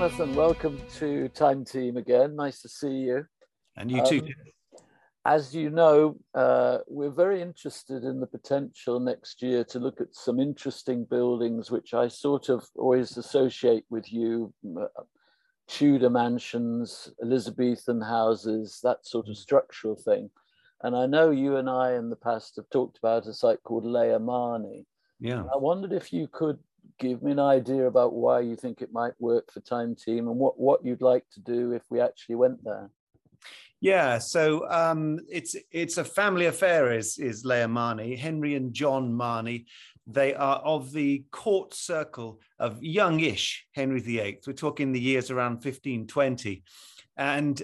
Jonathan, welcome to Time Team again. Nice to see you. And you too. As you know, we're very interested in the potential next year to look at some interesting buildings, which I sort of always associate with you, Tudor mansions, Elizabethan houses, that sort of structural thing. And I know you and I in the past have talked about a site called Leia Marney. Yeah. I wondered if you could give me an idea about why you think it might work for Time Team and what you'd like to do if we actually went there. Yeah, so it's a family affair, is Leia Marney. Henry and John Marney, they are of the court circle of youngish Henry VIII. We're talking the years around 1520. And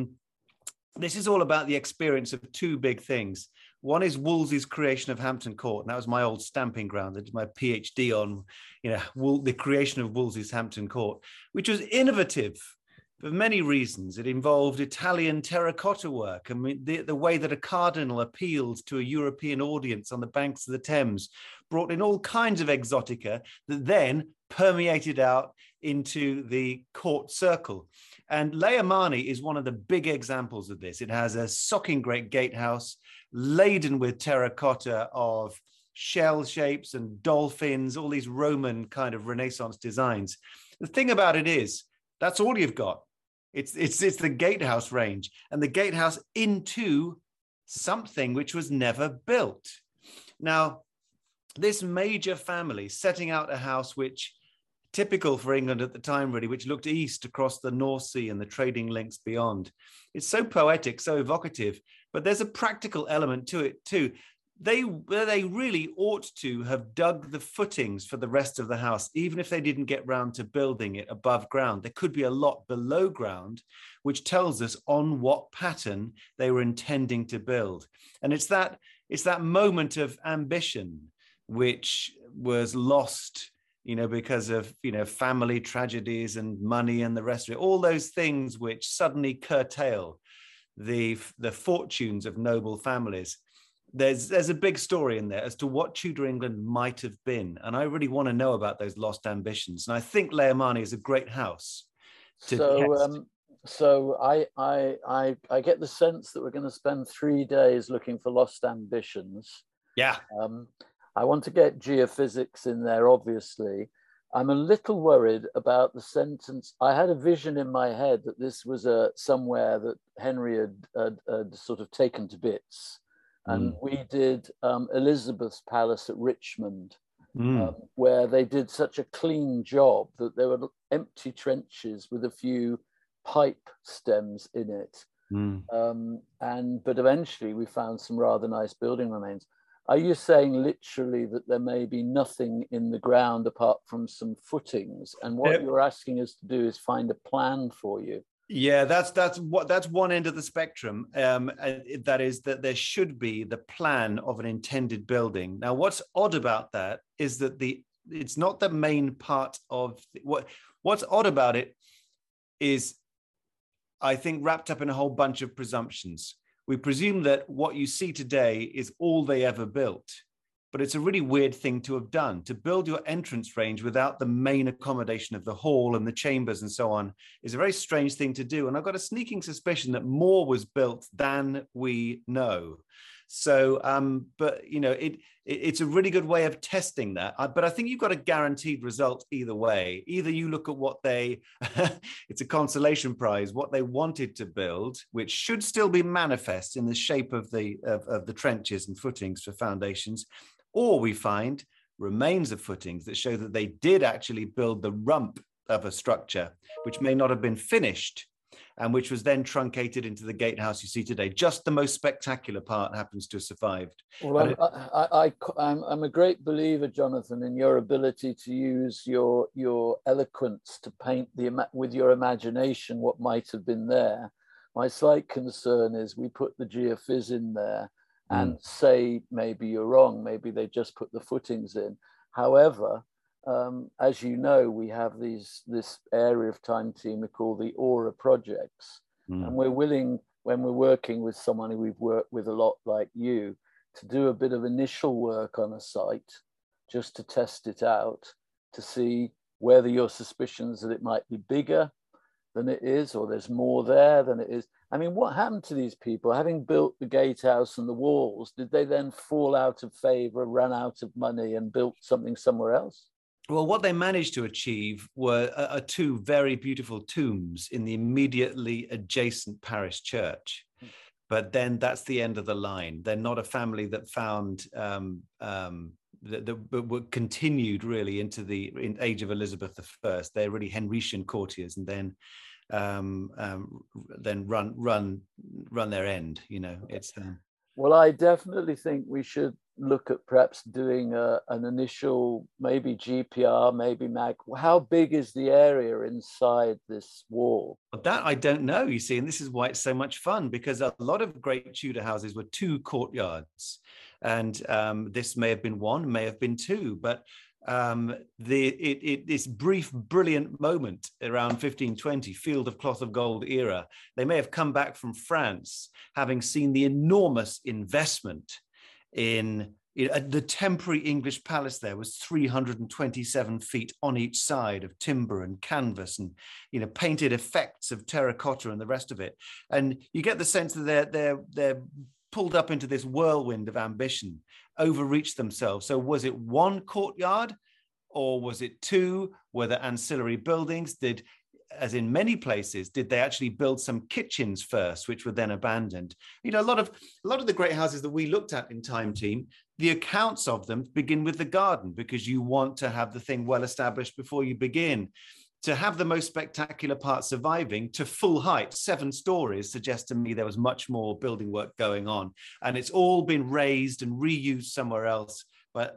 this is all about the experience of two big things. One is Wolsey's creation of Hampton Court. And that was my old stamping ground. I did my PhD on, the creation of Wolsey's Hampton Court, which was innovative for many reasons. It involved Italian terracotta work. I mean, the way that a cardinal appealed to a European audience on the banks of the Thames brought in all kinds of exotica that then permeated out into the court circle. And Leia Marney is one of the big examples of this. It has a socking great gatehouse laden with terracotta of shell shapes and dolphins, all these Roman kind of Renaissance designs. The thing about it is, that's all you've got. It's the gatehouse range, and the gatehouse into something which was never built. Now, this major family setting out a house which, typical for England at the time, really, which looked east across the North Sea and the trading links beyond. It's so poetic, so evocative, but there's a practical element to it too. They really ought to have dug the footings for the rest of the house, even if they didn't get round to building it above ground. There could be a lot below ground, which tells us on what pattern they were intending to build. And it's that moment of ambition which was lost, because of, family tragedies and money and the rest of it, all those things which suddenly curtail the fortunes of noble families. There's a big story in there as to what Tudor England might have been. And I really want to know about those lost ambitions. And I think Leia Marney is a great house to test. So I get the sense that we're going to spend 3 days looking for lost ambitions. Yeah. I want to get geophysics in there, obviously. I'm a little worried about the sentence. I had a vision in my head that this was somewhere that Henry had sort of taken to bits. And we did Elizabeth's Palace at Richmond, where they did such a clean job that there were empty trenches with a few pipe stems in it. But eventually we found some rather nice building remains. Are you saying literally that there may be nothing in the ground apart from some footings? And what you're asking us to do is find a plan for you. Yeah, that's one end of the spectrum. That is that there should be the plan of an intended building. Now, what's odd about that is that it's not the main part of what's odd about it is, I think, wrapped up in a whole bunch of presumptions. We presume that what you see today is all they ever built. But it's a really weird thing to have done. To build your entrance range without the main accommodation of the hall and the chambers and so on is a very strange thing to do. And I've got a sneaking suspicion that more was built than we know. So, it's a really good way of testing that. But I think you've got a guaranteed result either way. Either you look at what it's a consolation prize, what they wanted to build, which should still be manifest in the shape of the trenches and footings for foundations, or we find remains of footings that show that they did actually build the rump of a structure, which may not have been finished, and which was then truncated into the gatehouse you see today. Just the most spectacular part happens to have survived. Well, I'm a great believer, Jonathan, in your ability to use your eloquence to paint with your imagination what might have been there. My slight concern is we put the geophys in there and say maybe you're wrong, maybe they just put the footings in. However, as you know, we have this area of Time Team we call the Aura projects, and we're willing, when we're working with someone who we've worked with a lot like you, to do a bit of initial work on a site just to test it out, to see whether your suspicions that it might be bigger than it is, or there's more there than it is. I mean, what happened to these people? Having built the gatehouse and the walls, did they then fall out of favor, run out of money, and built something somewhere else? Well, what they managed to achieve were two very beautiful tombs in the immediately adjacent parish church. But then that's the end of the line. They're not a family that found that were continued really into the age of Elizabeth I. They're really Henrician courtiers, and then run their end. You know, it's. Well, I definitely think we should look at perhaps doing an initial, maybe GPR, maybe MAG. How big is the area inside this wall? That I don't know, you see, and this is why it's so much fun, because a lot of great Tudor houses were two courtyards, and this may have been one, may have been two, but this brief, brilliant moment around 1520, Field of Cloth of Gold era, they may have come back from France, having seen the enormous investment in the temporary English palace. There was 327 feet on each side of timber and canvas, and painted effects of terracotta and the rest of it. And you get the sense that they're pulled up into this whirlwind of ambition, overreached themselves. So was it one courtyard, or was it two? Were there ancillary buildings? As in many places, did they actually build some kitchens first, which were then abandoned? A lot of the great houses that we looked at in Time Team, the accounts of them begin with the garden, because you want to have the thing well established before you begin. To have the most spectacular part surviving to full height, 7 stories, suggests to me there was much more building work going on, and it's all been raised and reused somewhere else. But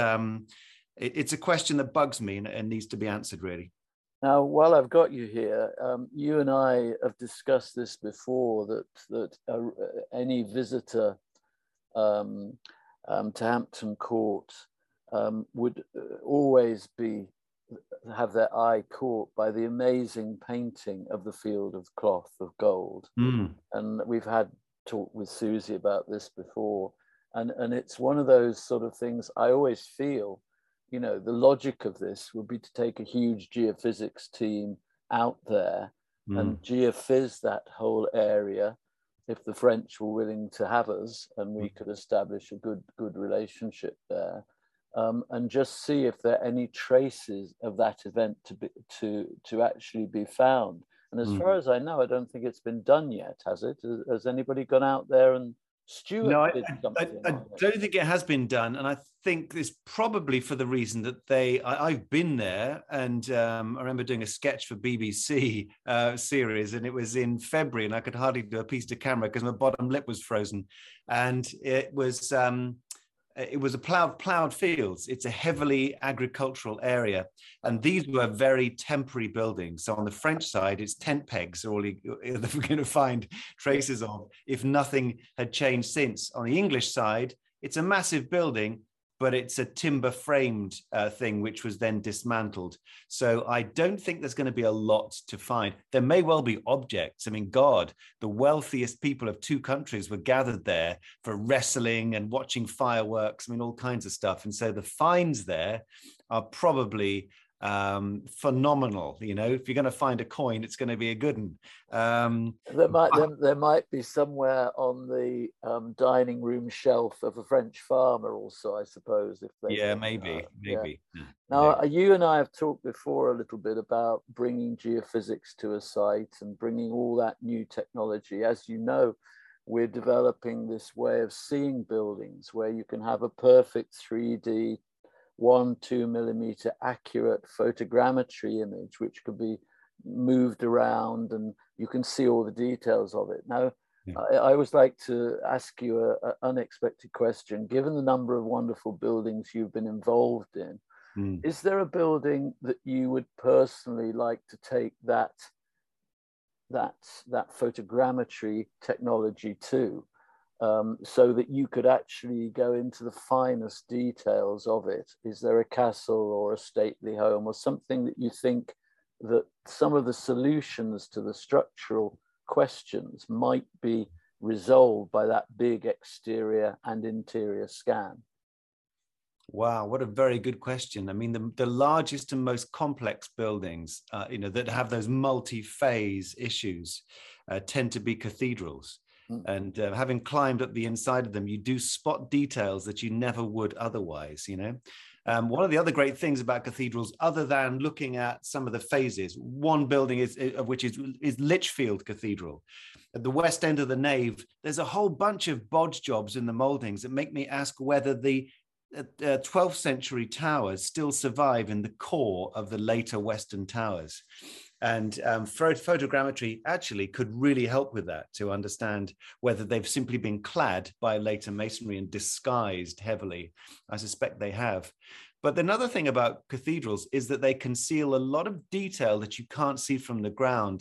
it's a question that bugs me and needs to be answered, really. Now, while I've got you here, you and I have discussed this before, that any visitor to Hampton Court would always have their eye caught by the amazing painting of the Field of Cloth of Gold. And we've had talk with Susie about this before, and it's one of those sort of things. I always feel, the logic of this would be to take a huge geophysics team out there and geophys that whole area, if the French were willing to have us, and we could establish a good relationship there. And just see if there are any traces of that event to actually be found. And as far as I know, I don't think it's been done yet, has it? Has anybody gone out there and Stuart? No, I don't think it has been done, and I think it's probably for the reason that I've been there, and I remember doing a sketch for BBC series, and it was in February, and I could hardly do a piece to camera because my bottom lip was frozen, and it was a plowed fields. It's a heavily agricultural area. And these were very temporary buildings. So on the French side, it's tent pegs are all we're going to find traces of, if nothing had changed since. On the English side, it's a massive building, but it's a timber framed thing, which was then dismantled. So I don't think there's going to be a lot to find. There may well be objects. I mean, God, the wealthiest people of 2 countries were gathered there for wrestling and watching fireworks. I mean, all kinds of stuff. And so the finds there are probably phenomenal. If you're going to find a coin, it's going to be a good one. There might be somewhere on the dining room shelf of a French farmer also, I suppose. Maybe. Yeah. Now, you and I have talked before a little bit about bringing geophysics to a site and bringing all that new technology. As you know, we're developing this way of seeing buildings where you can have a perfect 3D 1-2 millimeter accurate photogrammetry image, which could be moved around and you can see all the details of it. Now, I always like to ask you an unexpected question. Given the number of wonderful buildings you've been involved in, is there a building that you would personally like to take that photogrammetry technology to? So that you could actually go into the finest details of it? Is there a castle or a stately home or something that you think that some of the solutions to the structural questions might be resolved by that big exterior and interior scan? Wow, what a very good question. I mean, the largest and most complex buildings, that have those multi-phase issues, tend to be cathedrals. Mm. And having climbed up the inside of them, you do spot details that you never would otherwise. One of the other great things about cathedrals, other than looking at some of the phases, one building of which is Lichfield Cathedral. At the west end of the nave, there's a whole bunch of bodge jobs in the moldings that make me ask whether the 12th century towers still survive in the core of the later Western towers. And photogrammetry actually could really help with that, to understand whether they've simply been clad by later masonry and disguised heavily. I suspect they have. But another thing about cathedrals is that they conceal a lot of detail that you can't see from the ground.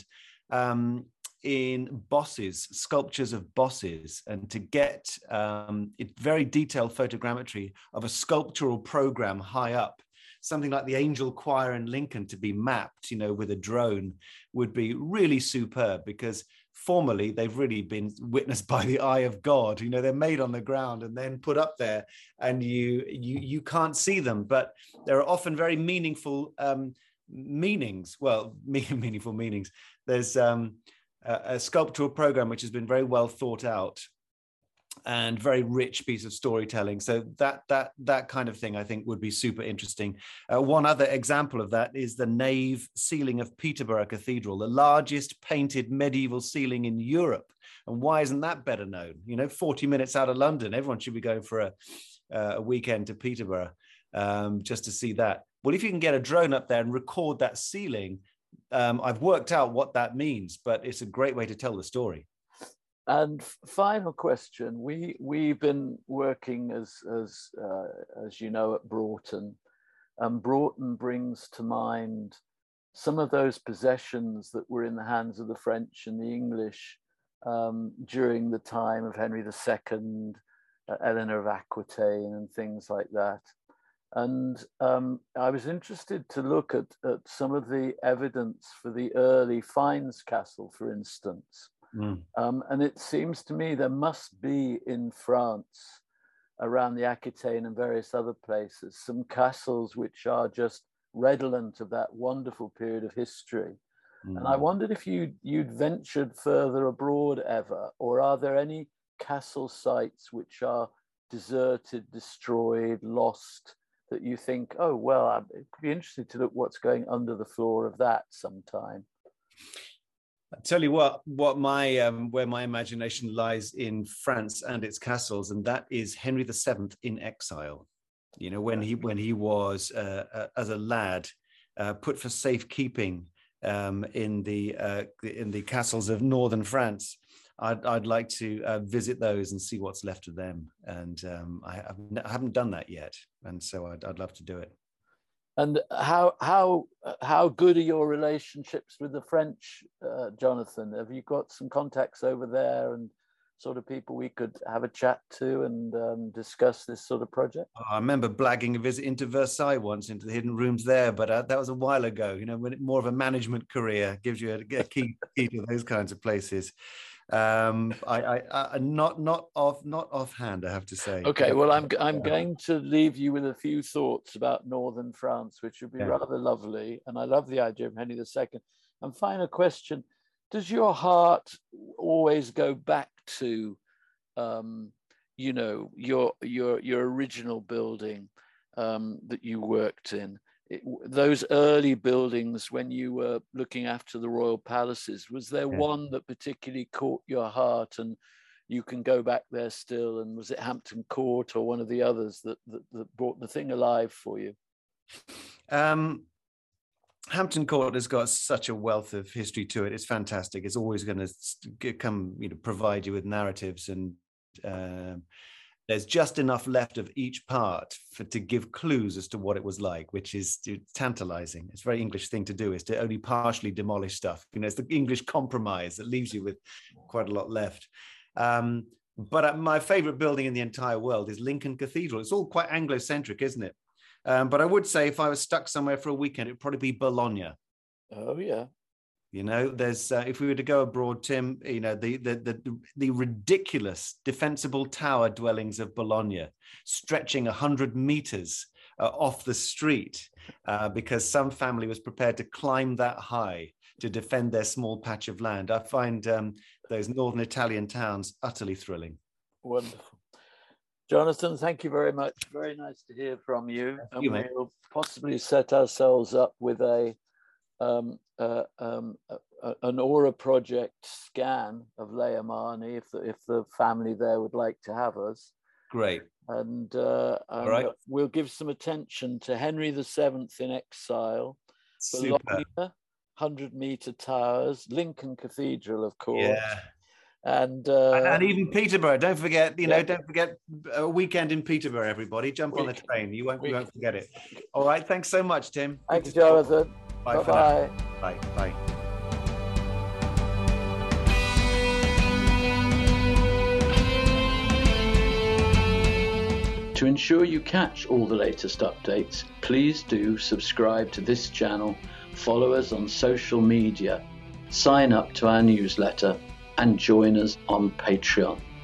In bosses, sculptures of bosses, and to get very detailed photogrammetry of a sculptural program high up, something like the Angel Choir in Lincoln to be mapped, with a drone would be really superb, because formerly they've really been witnessed by the eye of God. They're made on the ground and then put up there, and you can't see them, but there are often very meaningful meanings. Well, meaningful meanings. There's a sculptural program which has been very well thought out and very rich piece of storytelling. So that kind of thing, I think, would be super interesting. One other example of that is the nave ceiling of Peterborough Cathedral, the largest painted medieval ceiling in Europe. And why isn't that better known? 40 minutes out of London, everyone should be going for a weekend to Peterborough just to see that. Well, if you can get a drone up there and record that ceiling, I've worked out what that means, but it's a great way to tell the story. And final question: we've been working as you know, at Broughton, and Broughton brings to mind some of those possessions that were in the hands of the French and the English during the time of Henry II, Eleanor of Aquitaine, and things like that. And I was interested to look at some of the evidence for the early Fiennes Castle, for instance. Mm. And it seems to me there must be in France, around the Aquitaine and various other places, some castles which are just redolent of that wonderful period of history. Mm. And I wondered if you'd ventured further abroad ever, or are there any castle sites which are deserted, destroyed, lost, that you think, oh, well, it could be interesting to look what's going under the floor of that sometime? I tell you what my where my imagination lies in France and its castles, and that is Henry VII in exile. When he was as a lad put for safekeeping in the castles of northern France. I'd like to visit those and see what's left of them, and I haven't done that yet, and so I'd love to do it. And how good are your relationships with the French, Jonathan? Have you got some contacts over there and sort of people we could have a chat to and discuss this sort of project? Oh, I remember blagging a visit into Versailles once, into the hidden rooms there, but that was a while ago. When more of a management career gives you a key to those kinds of places. Not offhand, I have to say. Okay, well, I'm going to leave you with a few thoughts about northern France, which would be rather lovely, and I love the idea of Henry II. And final question: does your heart always go back to, your original building that you worked in? Those early buildings when you were looking after the royal palaces, was there one that particularly caught your heart and you can go back there still? And was it Hampton Court or one of the others that brought the thing alive for you? Hampton Court has got such a wealth of history to it. It's fantastic. It's always going to come, provide you with narratives, and there's just enough left of each part to give clues as to what it was like, which is tantalizing. It's a very English thing to do, is to only partially demolish stuff. It's the English compromise that leaves you with quite a lot left. But my favorite building in the entire world is Lincoln Cathedral. It's all quite Anglo-centric, isn't it? But I would say if I was stuck somewhere for a weekend, it'd probably be Bologna. Oh, yeah. You know, there's if we were to go abroad, Tim, you know, the ridiculous defensible tower dwellings of Bologna, stretching 100 meters off the street, because some family was prepared to climb that high to defend their small patch of land. I find those northern Italian towns utterly thrilling. Wonderful. Jonathan, thank you very much. Very nice to hear from you. And we'll possibly set ourselves up with an Aura project scan of Leia Marni if the family there would like to have us. Great. And all right. We'll give some attention to Henry VII in exile, Bologna, 100-meter towers, Lincoln Cathedral, of course. Yeah. And even Peterborough. Don't forget, don't forget a weekend in Peterborough, everybody. Jump on the train. You won't forget it. All right. Thanks so much, Tim. Thanks, Jonathan. Bye-bye. Bye. Bye. To ensure you catch all the latest updates, please do subscribe to this channel, follow us on social media, sign up to our newsletter, and join us on Patreon.